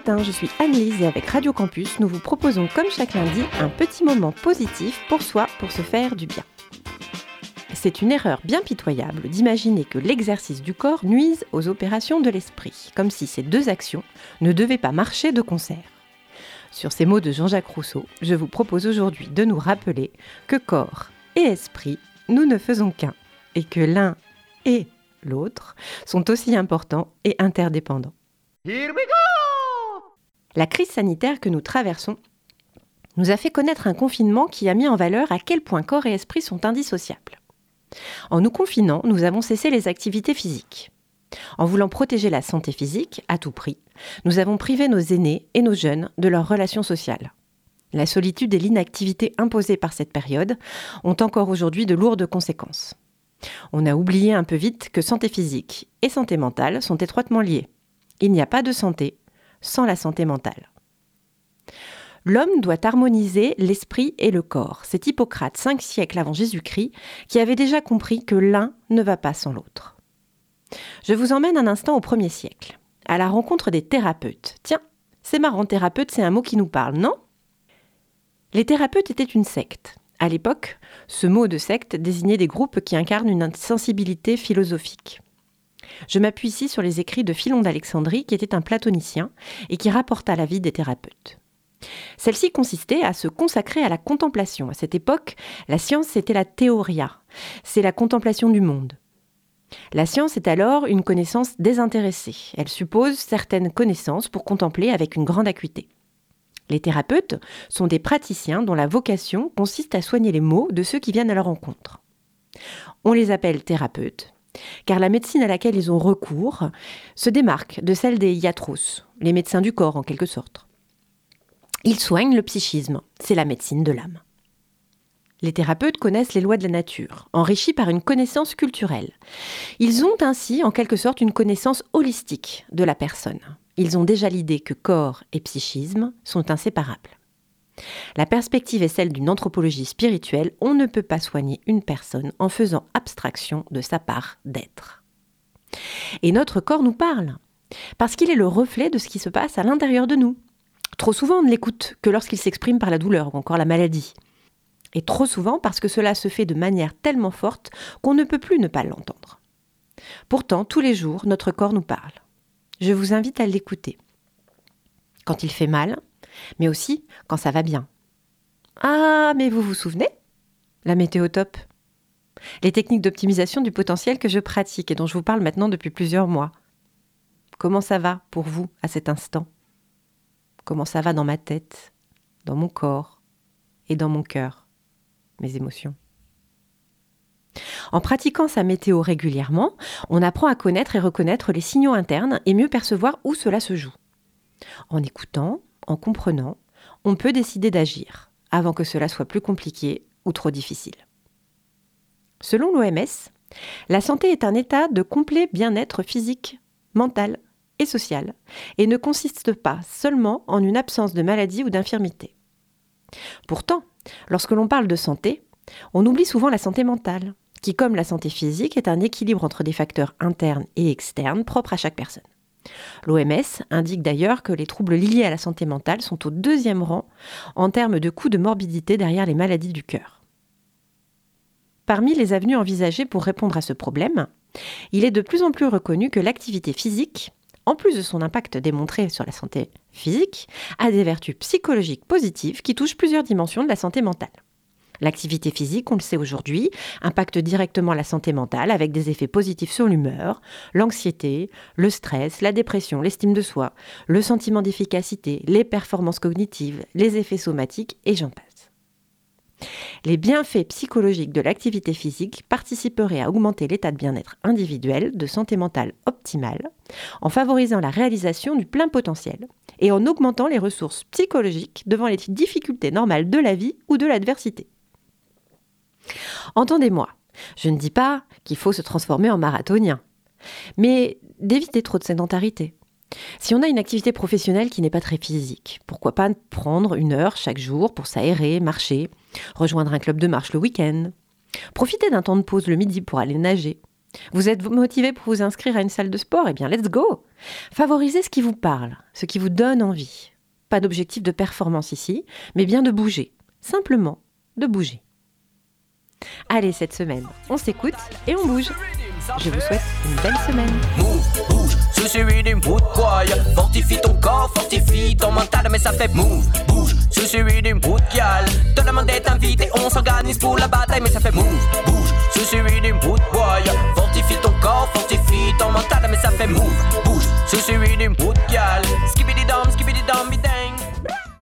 matin, je suis Anne-Lise et avec Radio Campus, nous vous proposons comme chaque lundi un petit moment positif pour soi, pour se faire du bien. C'est une erreur bien pitoyable d'imaginer que l'exercice du corps nuise aux opérations de l'esprit, comme si ces deux actions ne devaient pas marcher de concert. Sur ces mots de Jean-Jacques Rousseau, je vous propose aujourd'hui de nous rappeler que corps et esprit, nous ne faisons qu'un, et que l'un et l'autre sont aussi importants et interdépendants. Here we go! La crise sanitaire que nous traversons nous a fait connaître un confinement qui a mis en valeur à quel point corps et esprit sont indissociables. En nous confinant, nous avons cessé les activités physiques. En voulant protéger la santé physique, à tout prix, nous avons privé nos aînés et nos jeunes de leurs relations sociales. La solitude et l'inactivité imposées par cette période ont encore aujourd'hui de lourdes conséquences. On a oublié un peu vite que santé physique et santé mentale sont étroitement liées. Il n'y a pas de santé sans la santé mentale. L'homme doit harmoniser l'esprit et le corps. C'est Hippocrate, 5 siècles avant Jésus-Christ, qui avait déjà compris que l'un ne va pas sans l'autre. Je vous emmène un instant au 1er siècle, à la rencontre des thérapeutes. Tiens, c'est marrant, thérapeute, c'est un mot qui nous parle, non ? Les thérapeutes étaient une secte. À l'époque, ce mot de secte désignait des groupes qui incarnent une sensibilité philosophique. Je m'appuie ici sur les écrits de Philon d'Alexandrie, qui était un platonicien et qui rapporta la vie des thérapeutes. Celle-ci consistait à se consacrer à la contemplation. À cette époque, la science, c'était la théoria, c'est la contemplation du monde. La science est alors une connaissance désintéressée. Elle suppose certaines connaissances pour contempler avec une grande acuité. Les thérapeutes sont des praticiens dont la vocation consiste à soigner les maux de ceux qui viennent à leur rencontre. On les appelle thérapeutes, car la médecine à laquelle ils ont recours se démarque de celle des iatros, les médecins du corps en quelque sorte. Ils soignent le psychisme, c'est la médecine de l'âme. Les thérapeutes connaissent les lois de la nature, enrichies par une connaissance culturelle. Ils ont ainsi, en quelque sorte, une connaissance holistique de la personne. Ils ont déjà l'idée que corps et psychisme sont inséparables. La perspective est celle d'une anthropologie spirituelle. On ne peut pas soigner une personne en faisant abstraction de sa part d'être. Et notre corps nous parle, parce qu'il est le reflet de ce qui se passe à l'intérieur de nous. Trop souvent, on ne l'écoute que lorsqu'il s'exprime par la douleur ou encore la maladie. Et trop souvent parce que cela se fait de manière tellement forte qu'on ne peut plus ne pas l'entendre. Pourtant, tous les jours, notre corps nous parle. Je vous invite à l'écouter. Quand il fait mal, mais aussi quand ça va bien. Ah, mais vous vous souvenez ? La météo top. Les techniques d'optimisation du potentiel que je pratique et dont je vous parle maintenant depuis plusieurs mois. Comment ça va pour vous à cet instant ? Comment ça va dans ma tête, dans mon corps et dans mon cœur, mes émotions. En pratiquant sa météo régulièrement, on apprend à connaître et reconnaître les signaux internes et mieux percevoir où cela se joue. En écoutant, en comprenant, on peut décider d'agir avant que cela soit plus compliqué ou trop difficile. Selon l'OMS, la santé est un état de complet bien-être physique, mental et social, et ne consiste pas seulement en une absence de maladie ou d'infirmité. Pourtant, lorsque l'on parle de santé, on oublie souvent la santé mentale, qui, comme la santé physique, est un équilibre entre des facteurs internes et externes propres à chaque personne. L'OMS indique d'ailleurs que les troubles liés à la santé mentale sont au 2e rang en termes de coût de morbidité derrière les maladies du cœur. Parmi les avenues envisagées pour répondre à ce problème, il est de plus en plus reconnu que l'activité physique, en plus de son impact démontré sur la santé physique, a des vertus psychologiques positives qui touchent plusieurs dimensions de la santé mentale. L'activité physique, on le sait aujourd'hui, impacte directement la santé mentale avec des effets positifs sur l'humeur, l'anxiété, le stress, la dépression, l'estime de soi, le sentiment d'efficacité, les performances cognitives, les effets somatiques et j'en passe. Les bienfaits psychologiques de l'activité physique participeraient à augmenter l'état de bien-être individuel, de santé mentale optimale, en favorisant la réalisation du plein potentiel et en augmentant les ressources psychologiques devant les difficultés normales de la vie ou de l'adversité. Entendez-moi, je ne dis pas qu'il faut se transformer en marathonien, mais d'éviter trop de sédentarité. Si on a une activité professionnelle qui n'est pas très physique, pourquoi pas prendre 1 heure chaque jour pour s'aérer, marcher, rejoindre un club de marche le week-end, profiter d'un temps de pause le midi pour aller nager, Vous êtes motivé pour vous inscrire à une salle de sport ? Eh bien, let's go ! Favorisez ce qui vous parle, ce qui vous donne envie. Pas d'objectif de performance ici, mais bien de bouger. Simplement de bouger. Allez, cette semaine, on s'écoute et on bouge. Je vous souhaite une belle semaine. Move, bouge, ceci rhythm, root boy. Fortifie ton corps, fortifie ton mental, mais ça fait move, bouge, ceci rhythm, root gal. Tout le monde est invité, on s'organise pour la bataille, mais ça fait move,